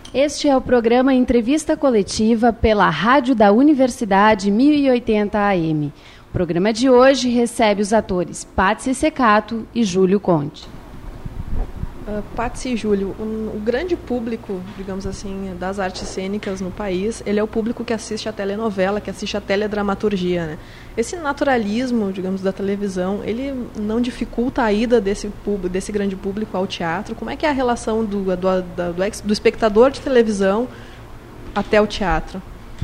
Este é o programa Entrevista Coletiva pela Rádio da Universidade 1080 AM. O programa de hoje recebe os atores Patsy Secato e Júlio Conte. Patsy e Júlio, o grande público, digamos assim, das artes cênicas no país, ele é o público que assiste a telenovela, que assiste a teledramaturgia, né? Esse naturalismo, digamos, da televisão, ele não dificulta a ida desse grande público ao teatro? Como é que é a relação do espectador de televisão até o teatro?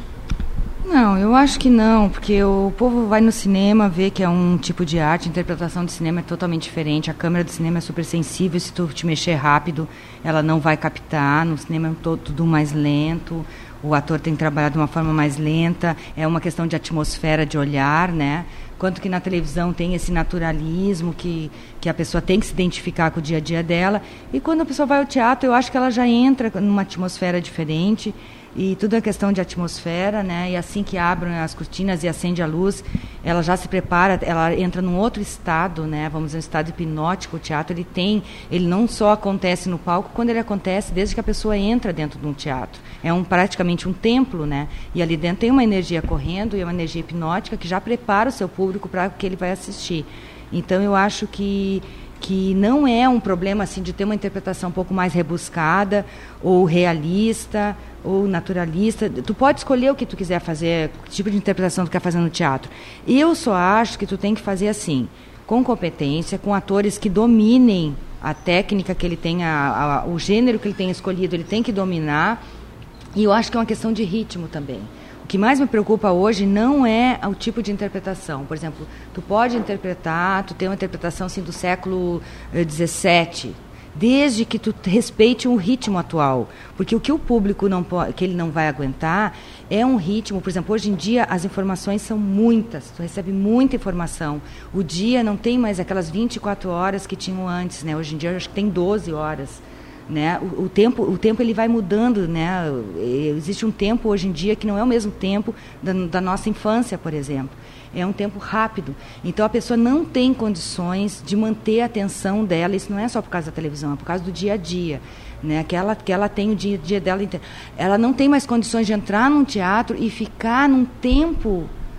Não, eu acho que não, porque o povo vai no cinema, vê que é um tipo de arte, a interpretação de cinema é totalmente diferente, a câmera do cinema é super sensível, se tu te mexer rápido, ela não vai captar, no cinema é tudo mais lento, o ator tem que trabalhar de uma forma mais lenta, é uma questão de atmosfera, de olhar, né? Quanto que na televisão tem esse naturalismo, que a pessoa tem que se identificar com o dia a dia dela, e quando a pessoa vai ao teatro, eu acho que ela já entra numa atmosfera diferente, e tudo é questão de atmosfera, né? E assim que abrem as cortinas e acende a luz, ela já se prepara, ela entra num outro estado, né? Vamos dizer, um estado hipnótico. O teatro, ele não só acontece no palco, quando ele acontece desde que a pessoa entra dentro de um teatro. É praticamente um templo, né? E ali dentro tem uma energia correndo, e uma energia hipnótica que já prepara o seu público para o que ele vai assistir. Então, eu acho que não é um problema assim de ter uma interpretação um pouco mais rebuscada ou realista ou naturalista. Tu pode escolher o que tu quiser fazer, que tipo de interpretação tu quer fazer no teatro. Eu só acho que tu tem que fazer assim, com competência, com atores que dominem a técnica que ele tem, o gênero que ele tem escolhido, ele tem que dominar. E eu acho que é uma questão de ritmo também. O que mais me preocupa hoje não é o tipo de interpretação. Por exemplo, tu pode interpretar, tu tem uma interpretação assim, do século XVII, desde que tu respeite o ritmo atual. Porque o que o público que ele não vai aguentar é um ritmo. Por exemplo, hoje em dia as informações são muitas, tu recebe muita informação. O dia não tem mais aquelas 24 horas que tinham antes, né? Hoje em dia eu acho que tem 12 horas. Né? O tempo ele vai mudando, né? Existe um tempo hoje em dia que não é o mesmo tempo da nossa infância, por exemplo. É um tempo rápido. Então a pessoa não tem condições de manter a atenção dela. Isso não é só por causa da televisão, é por causa do dia a dia, né? Que ela tem o dia a dia dela inteiro. Ela não tem mais condições de entrar num teatro e ficar num tempo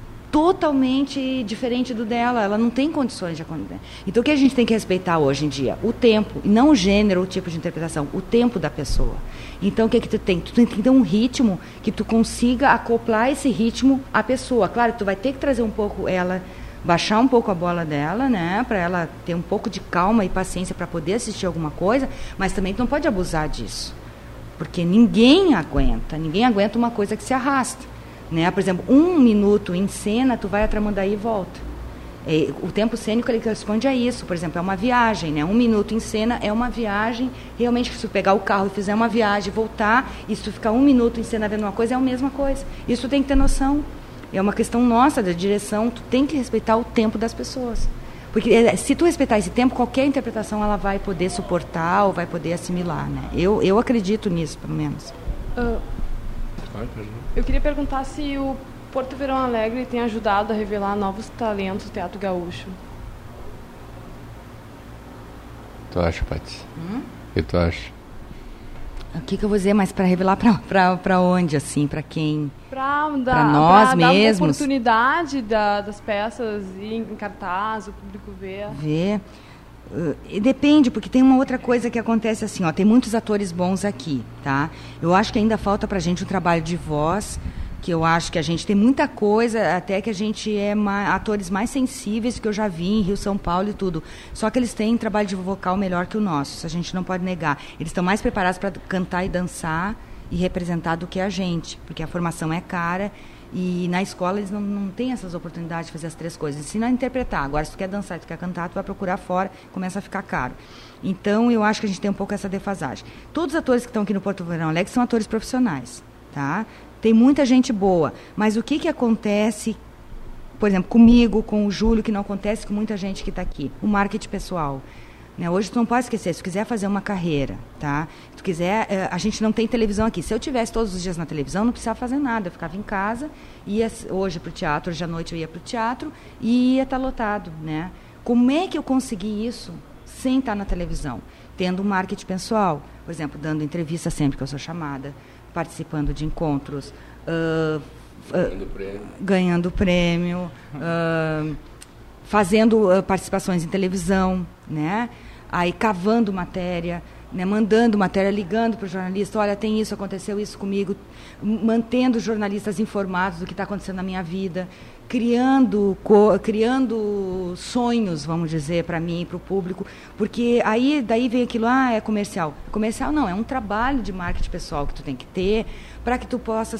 totalmente diferente do dela. Ela não tem condições de acontecer. Então o que a gente tem que respeitar hoje em dia? O tempo, e não o gênero, o tipo de interpretação, o tempo da pessoa. Então o que tu tem? Tu tem que ter um ritmo que tu consiga acoplar esse ritmo à pessoa. Claro, tu vai ter que trazer um pouco ela, baixar um pouco a bola dela, né, para ela ter um pouco de calma e paciência para poder assistir alguma coisa, mas também tu não pode abusar disso. Porque ninguém aguenta uma coisa que se arrasta. Né? Por exemplo, 1 minuto em cena, tu vai a Tramandaí e volta. O tempo cênico ele corresponde a isso. Por exemplo, é uma viagem, né? 1 minuto em cena é uma viagem. Realmente, se tu pegar o carro e fizer uma viagem, voltar, e se tu ficar 1 minuto em cena vendo uma coisa, é a mesma coisa. Isso tu tem que ter noção. É uma questão nossa, da direção. Tu tem que respeitar o tempo das pessoas. Porque se tu respeitar esse tempo, qualquer interpretação ela vai poder suportar ou vai poder assimilar, né? Eu acredito nisso, pelo menos. Eu queria perguntar se o Porto Verão Alegre tem ajudado a revelar novos talentos do teatro gaúcho. Tu acha, Paty? O que tu acha? O que eu vou dizer, mas para revelar para onde, assim, para quem? Para nós mesmos. Dar a oportunidade das peças ir em cartaz, o público ver. Depende, porque tem uma outra coisa que acontece assim, ó, tem muitos atores bons aqui, tá? Eu acho que ainda falta pra gente um trabalho de voz, que eu acho que a gente tem muita coisa, até que a gente é atores mais sensíveis que eu já vi em Rio, São Paulo e tudo. Só que eles têm trabalho de vocal melhor que o nosso, isso a gente não pode negar. Eles estão mais preparados para cantar e dançar e representar do que a gente, porque a formação é cara. E na escola eles não têm essas oportunidades de fazer as 3 coisas. Ensina a interpretar. Agora, se tu quer dançar e tu quer cantar, tu vai procurar fora, começa a ficar caro. Então, eu acho que a gente tem um pouco essa defasagem. Todos os atores que estão aqui no Porto Verão Alegre são atores profissionais, tá? Tem muita gente boa. Mas o que acontece, por exemplo, comigo, com o Júlio, que não acontece com muita gente que está aqui? O marketing pessoal. Né? Hoje tu não pode esquecer, se tu quiser fazer uma carreira, tá? Se tu quiser, a gente não tem televisão aqui. Se eu tivesse todos os dias na televisão, não precisava fazer nada. Eu ficava em casa, ia hoje para o teatro, hoje à noite eu ia para o teatro e ia estar lotado, né? Como é que eu consegui isso sem estar na televisão? tendo um marketing pessoal. Por exemplo, dando entrevista sempre que eu sou chamada, participando de encontros, ganhando prêmio, fazendo participações em televisão, né? Aí cavando matéria, né? Mandando matéria, ligando para o jornalista, olha, tem isso, aconteceu isso comigo, mantendo os jornalistas informados do que está acontecendo na minha vida, criando sonhos, vamos dizer, para mim e para o público, porque daí vem aquilo, é comercial. Comercial não, é um trabalho de marketing pessoal que tu tem que ter para que tu possa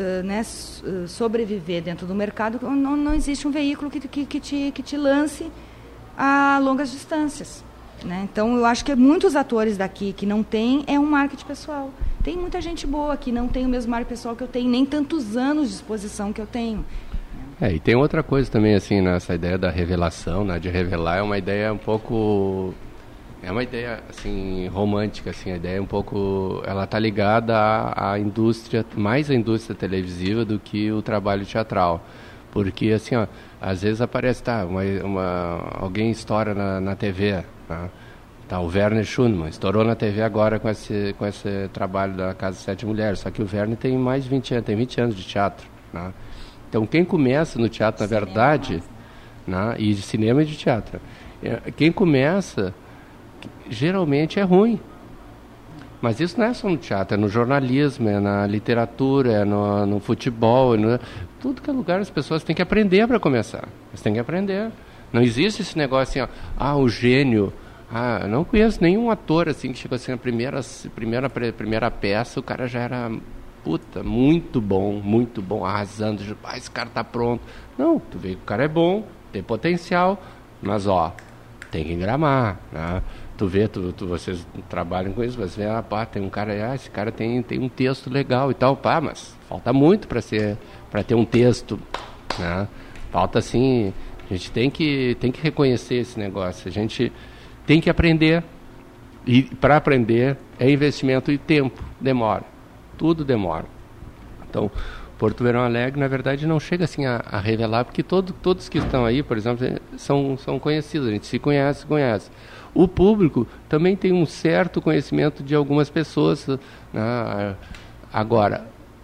sobreviver dentro do mercado. Não existe um veículo que te lance a longas distâncias, né? Então, eu acho que muitos atores daqui que não têm um marketing pessoal. Tem muita gente boa que não tem o mesmo marketing pessoal que eu tenho, nem tantos anos de exposição que eu tenho. E tem outra coisa também, assim, nessa ideia da revelação, né, de revelar, é uma ideia um pouco... É uma ideia, assim, romântica, assim, a ideia é um pouco... Ela está ligada à indústria, mais à indústria televisiva do que o trabalho teatral. Porque, assim, ó, às vezes aparece, alguém estoura na TV, né? Tá, o Werner Schunemann estourou na TV agora com esse trabalho da Casa de Sete Mulheres, só que o Werner tem mais de 20 anos, tem 20 anos de teatro, né? Então, quem começa no teatro, na verdade, né, e de cinema e de teatro, quem começa, geralmente é ruim. Mas isso não é só no teatro, é no jornalismo, é na literatura, é no futebol, tudo que é lugar as pessoas têm que aprender para começar. Eles têm que aprender. Não existe esse negócio assim, o gênio. Eu não conheço nenhum ator assim que chegou assim na primeira peça, o cara já era... muito bom, arrasando, esse cara tá pronto. Não, tu vê que o cara é bom, tem potencial, mas tem que engramar, né? Tu vê, vocês trabalham com isso, você vê, tem um cara, esse cara tem um texto legal e tal, mas falta muito para ter um texto, né? Falta assim, a gente tem que reconhecer esse negócio, a gente tem que aprender, e para aprender é investimento e tempo, demora. Tudo demora. Então, Porto Verão Alegre, na verdade, não chega assim a revelar, porque todos que estão aí, por exemplo, são conhecidos, a gente se conhece. O público também tem um certo conhecimento de algumas pessoas, né? Agora,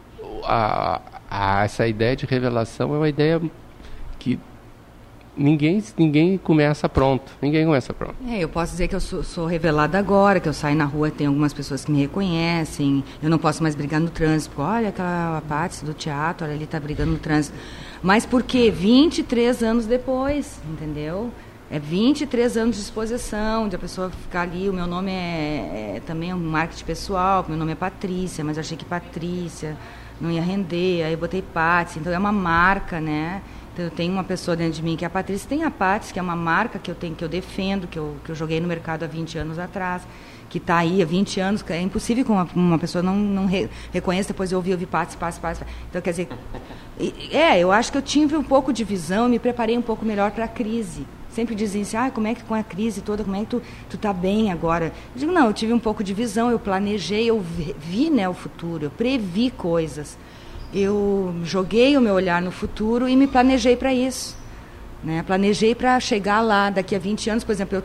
essa ideia de revelação é uma ideia que ninguém começa pronto. Eu posso dizer que eu sou revelada agora, que eu saio na rua, tem algumas pessoas que me reconhecem, eu não posso mais brigar no trânsito, porque, olha aquela Paty do teatro, olha, ele está brigando no trânsito. Mas por quê? 23 anos depois, entendeu? É 23 anos de exposição, de a pessoa ficar ali, o meu nome é também um marketing pessoal, meu nome é Patrícia, mas eu achei que Patrícia não ia render, aí eu botei Paty, então é uma marca, né? Eu tenho uma pessoa dentro de mim que é a Patrícia, tem a Paty, que é uma marca que eu defendo, que eu joguei no mercado há 20 anos atrás, que está aí há 20 anos, é impossível que uma pessoa não reconheça, depois eu ouvi Paty. Então, quer dizer, eu acho que eu tive um pouco de visão, eu me preparei um pouco melhor para a crise. Sempre dizem assim, como é que com a crise toda, como é que tu está bem agora? Eu digo, não, eu tive um pouco de visão, eu planejei, eu vi, né, o futuro, eu previ coisas. Eu joguei o meu olhar no futuro e me planejei para isso, né? Planejei para chegar lá daqui a 20 anos, por exemplo,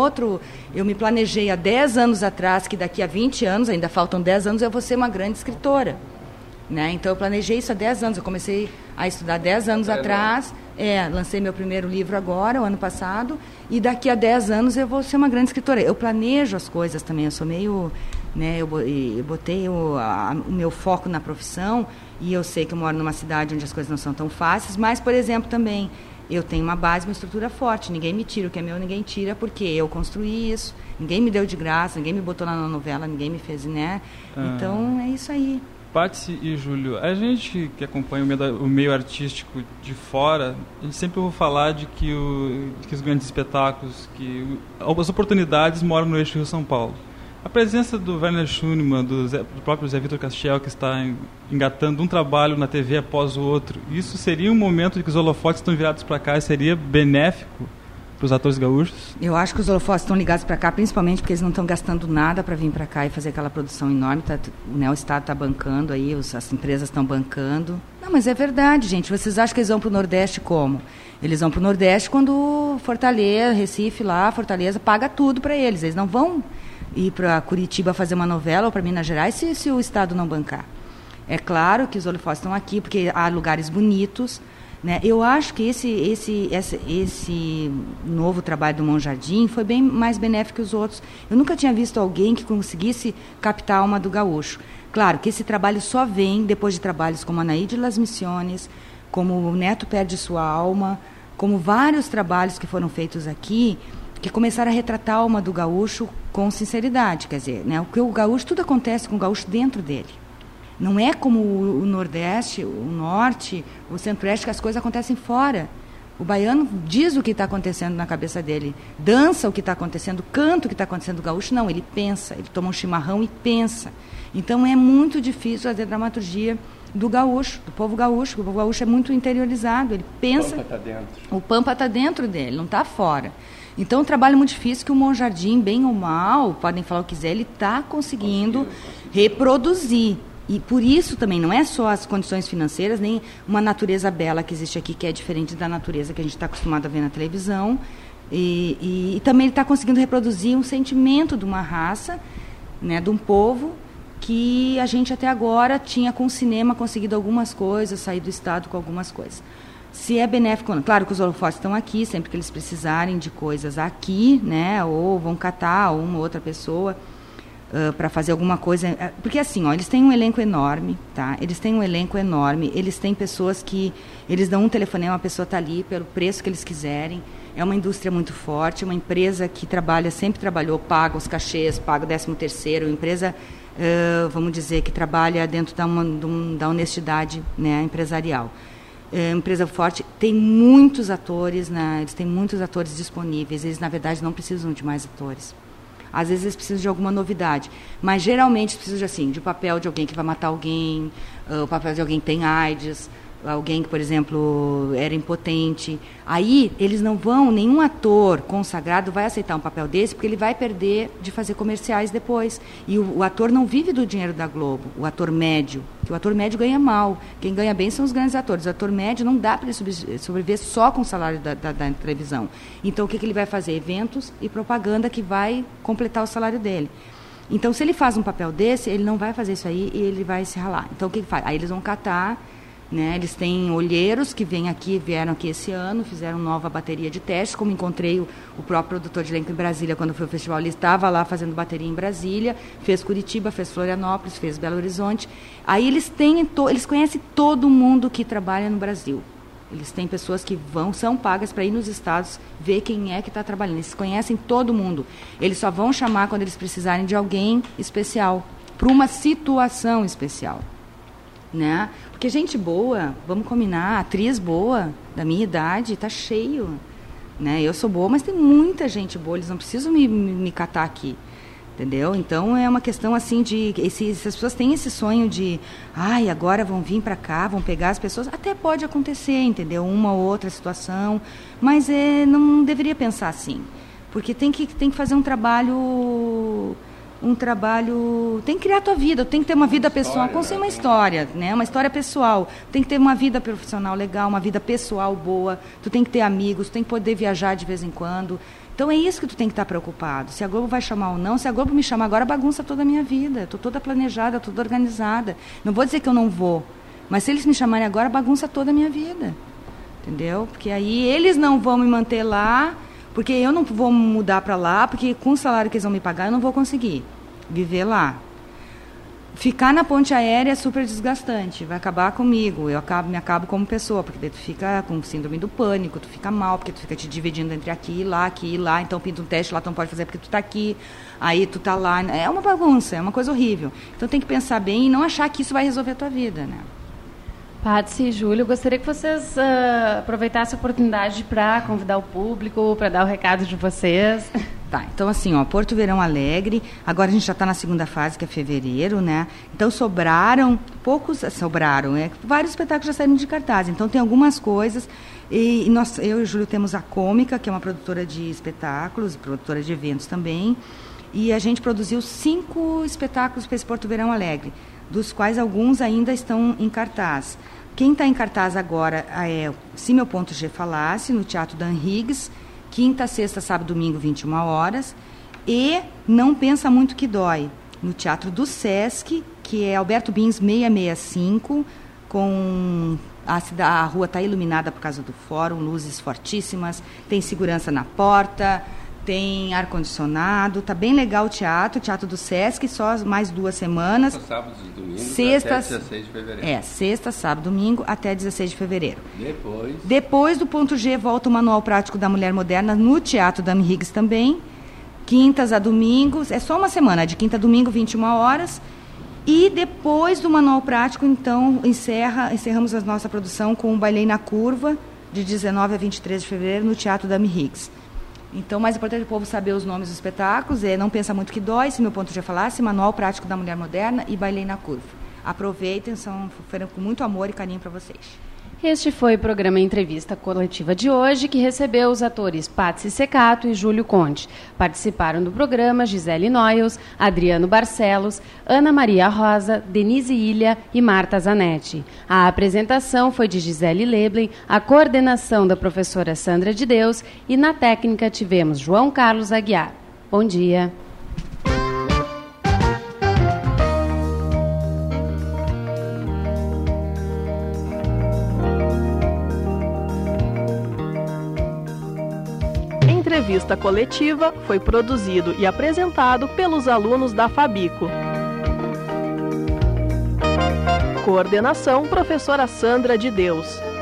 eu me planejei há 10 anos atrás, que daqui a 20 anos, ainda faltam 10 anos, eu vou ser uma grande escritora, né? Então eu planejei isso há 10 anos, eu comecei a estudar 10 anos atrás, lancei meu primeiro livro agora, o ano passado, e daqui a 10 anos eu vou ser uma grande escritora. Eu planejo as coisas também, eu sou meio... Né, eu botei o meu foco na profissão, e eu sei que eu moro numa cidade onde as coisas não são tão fáceis, mas, por exemplo, também eu tenho uma base, uma estrutura forte, ninguém me tira, o que é meu ninguém tira, porque eu construí isso, ninguém me deu de graça, ninguém me botou lá na novela, ninguém me fez, né? Então é isso aí. Paty e Júlio, a gente que acompanha o meio artístico de fora, a gente sempre ouve falar de que os grandes espetáculos, que as oportunidades moram no eixo Rio-São Paulo. A presença do Werner Schunemann, do próprio Zé Vitor Castiel, que está engatando um trabalho na TV após o outro, isso seria um momento em que os holofotes estão virados para cá e seria benéfico para os atores gaúchos? Eu acho que os holofotes estão ligados para cá, principalmente porque eles não estão gastando nada para vir para cá e fazer aquela produção enorme. Né, o Estado está bancando aí, as empresas estão bancando. Não, mas é verdade, gente. Vocês acham que eles vão para o Nordeste como? Eles vão para o Nordeste quando Fortaleza, Recife lá, Fortaleza, paga tudo para eles. Eles não vão... ir para Curitiba fazer uma novela ou para Minas Gerais se o Estado não bancar. É claro que os holofotes estão aqui porque há lugares bonitos, né? Eu acho que esse novo trabalho do Monjardim foi bem mais benéfico que os outros. Eu nunca tinha visto alguém que conseguisse captar a alma do gaúcho. Claro que esse trabalho só vem depois de trabalhos como Anaíde Las Missiones, como o Neto Perde Sua Alma, como vários trabalhos que foram feitos aqui, que começaram a retratar a alma do gaúcho com sinceridade. Quer dizer, né? O gaúcho, tudo acontece com o gaúcho dentro dele. Não é como o Nordeste, o Norte, o Centro-Oeste, que as coisas acontecem fora. O baiano diz o que está acontecendo na cabeça dele, dança o que está acontecendo, canta o que está acontecendo. O gaúcho não, ele pensa, ele toma um chimarrão e pensa. Então é muito difícil fazer dramaturgia do gaúcho, do povo gaúcho. O povo gaúcho é muito interiorizado, ele pensa. O Pampa está dentro dele, não está fora. Então, um trabalho muito difícil que o Monjardim, bem ou mal, podem falar o que quiser, ele está conseguindo reproduzir. E por isso também não é só as condições financeiras, nem uma natureza bela que existe aqui, que é diferente da natureza que a gente está acostumado a ver na televisão. E também ele está conseguindo reproduzir um sentimento de uma raça, né, de um povo, que a gente até agora tinha com o cinema conseguido algumas coisas, sair do Estado com algumas coisas. Se é benéfico ou não. Claro que os holofotes estão aqui, sempre que eles precisarem de coisas aqui, né, ou vão catar uma ou outra pessoa para fazer alguma coisa. Porque assim, eles têm um elenco enorme, tá? Eles têm um elenco enorme, eles têm pessoas que... Eles dão um telefonema, a pessoa está ali pelo preço que eles quiserem. É uma indústria muito forte, uma empresa que trabalha, sempre trabalhou, paga os cachês, paga o 13º, empresa, vamos dizer, que trabalha dentro da honestidade, né, empresarial. Empresa forte, tem muitos atores, né, eles têm muitos atores disponíveis, eles na verdade não precisam de mais atores. Às vezes eles precisam de alguma novidade, mas geralmente precisam de papel de alguém que vai matar alguém, o papel de alguém que tem AIDS, alguém que, por exemplo, era impotente. Aí eles não vão, nenhum ator consagrado vai aceitar um papel desse, porque ele vai perder de fazer comerciais depois. E o ator não vive do dinheiro da Globo, o ator médio, que o ator médio ganha mal. Quem ganha bem são os grandes atores. O ator médio não dá para ele sobreviver só com o salário da televisão. Então o que ele vai fazer? Eventos e propaganda que vai completar o salário dele. Então, se ele faz um papel desse, ele não vai fazer isso aí e ele vai se ralar. Então, o que ele faz? Aí eles vão catar, né? Eles têm olheiros que vieram aqui esse ano, fizeram nova bateria de testes, como encontrei o próprio produtor de elenco em Brasília, quando foi o festival, ele estava lá fazendo bateria em Brasília, fez Curitiba, fez Florianópolis, fez Belo Horizonte. Aí eles conhecem todo mundo que trabalha no Brasil. Eles têm pessoas que são pagas para ir nos estados ver quem é que está trabalhando. Eles conhecem todo mundo. Eles só vão chamar quando eles precisarem de alguém especial, para uma situação especial. Né? Porque gente boa, vamos combinar, atriz boa, da minha idade, está cheio. Né? Eu sou boa, mas tem muita gente boa, eles não precisam me catar aqui. Entendeu? Então é uma questão assim de... Se as pessoas têm esse sonho de... agora vão vir para cá, vão pegar as pessoas... Até pode acontecer, entendeu? Uma ou outra situação. Mas não deveria pensar assim. Porque tem que fazer um trabalho... Tem que criar a tua vida, tem que ter uma vida pessoal, construir uma história, né? Uma história pessoal. Tem que ter uma vida profissional legal, uma vida pessoal boa. Tu tem que ter amigos, tu tem que poder viajar de vez em quando. Então é isso que tu tem que estar preocupado. Se a Globo vai chamar ou não, se a Globo me chamar agora, bagunça toda a minha vida. Estou toda planejada, toda organizada. Não vou dizer que eu não vou, mas se eles me chamarem agora, bagunça toda a minha vida. Entendeu? Porque aí eles não vão me manter lá, porque eu não vou mudar para lá, porque com o salário que eles vão me pagar, eu não vou conseguir viver lá. Ficar na ponte aérea é super desgastante, vai acabar comigo, me acabo como pessoa, porque tu fica com síndrome do pânico, tu fica mal, porque tu fica te dividindo entre aqui e lá, então pinta um teste lá, tu não pode fazer porque tu tá aqui, aí tu tá lá, é uma bagunça, é uma coisa horrível. Então tem que pensar bem e não achar que isso vai resolver a tua vida, né? Patsy e Júlio, gostaria que vocês aproveitassem a oportunidade para convidar o público, para dar o recado de vocês. Tá, então assim, Porto Verão Alegre, agora a gente já está na segunda fase, que é fevereiro, né? Então vários espetáculos já saíram de cartaz, então tem algumas coisas, e eu e o Júlio temos a Cômica, que é uma produtora de espetáculos, produtora de eventos também, e a gente produziu 5 espetáculos para esse Porto Verão Alegre, dos quais alguns ainda estão em cartaz. Quem está em cartaz agora é Se Meu Ponto G Falasse, no Teatro Dan Higgs, quinta, sexta, sábado, domingo, 21 horas. E Não Pensa Muito Que Dói, no Teatro do Sesc, que é Alberto Bins 665, com a rua está iluminada por causa do fórum, luzes fortíssimas, tem segurança na porta, tem ar-condicionado, tá bem legal o Teatro do Sesc, só mais 2 semanas. Sábados e domingos Sexta, até 16 de fevereiro. Sexta, sábado, domingo, até 16 de fevereiro. Depois do ponto G, volta o Manual Prático da Mulher Moderna no Teatro Dami Higgs também. Quintas a domingos, é só uma semana, de quinta a domingo, 21 horas. E depois do Manual Prático, então, encerramos a nossa produção com o Bailei na Curva, de 19 a 23 de fevereiro, no Teatro Dami Higgs. Então, o mais importante é o povo saber os nomes dos espetáculos, Não Pensa Muito Que Dói, se meu ponto já falasse, Manual Prático da Mulher Moderna e Bailei na Curva. Aproveitem, foram com muito amor e carinho para vocês. Este foi o programa Entrevista Coletiva de hoje, que recebeu os atores Patsy Secato e Júlio Conte. Participaram do programa Gisele Noyels, Adriano Barcelos, Ana Maria Rosa, Denise Ilha e Marta Zanetti. A apresentação foi de Gisele Leblen, a coordenação da professora Sandra de Deus e na técnica tivemos João Carlos Aguiar. Bom dia. Entrevista Coletiva foi produzido e apresentado pelos alunos da Fabico. Coordenação, professora Sandra de Deus.